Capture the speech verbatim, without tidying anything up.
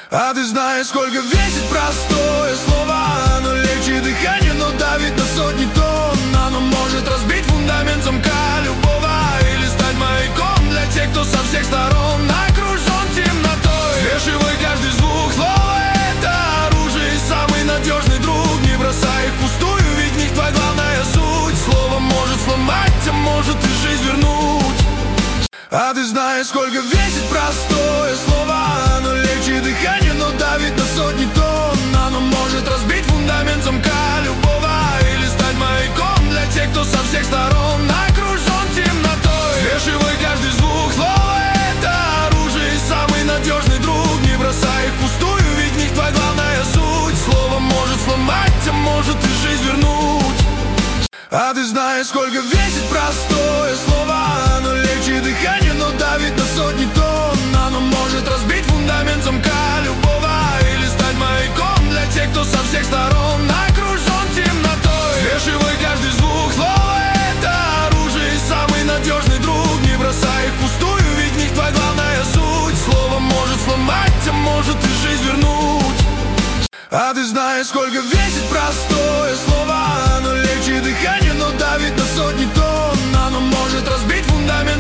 А ты знаешь, сколько весит простое слово? Оно лечит дыхание, но давит на сотни тонн. Оно может разбить фундамент замка любого или стать маяком для тех, кто со всех сторон окружен темнотой. Взвешивай каждый звук, слово — это оружие и самый надежный друг. Не бросай их впустую, ведь в них твоя главная суть. Слово может сломать, а может и жизнь вернуть. А ты знаешь, сколько весит простое слово? Оно лечит дыхание, но давит на сотни тонн. Оно может разбить фундамент замка любого или стать маяком для тех, кто со всех сторон окружен темнотой. Взвешивай каждый звук, слово — это оружие и самый надежный друг. Не бросай их впустую, ведь в них твоя главная суть. Слово может сломать, а может и жизнь вернуть. А ты знаешь, сколько весит простое слово? Оно лечит дыхание, но давит на сотни тонн. Оно может разбить фундамент замка любого или стать маяком для тех, кто со всех сторон окружен темнотой. Взвешивай каждый звук, слово — это оружие и самый надежный друг. Не бросай их впустую, ведь в них твоя главная суть. Слово может сломать, а может и жизнь вернуть. А ты знаешь, сколько весит простое слово? Оно лечит дыхание, но давит на сотни тонн.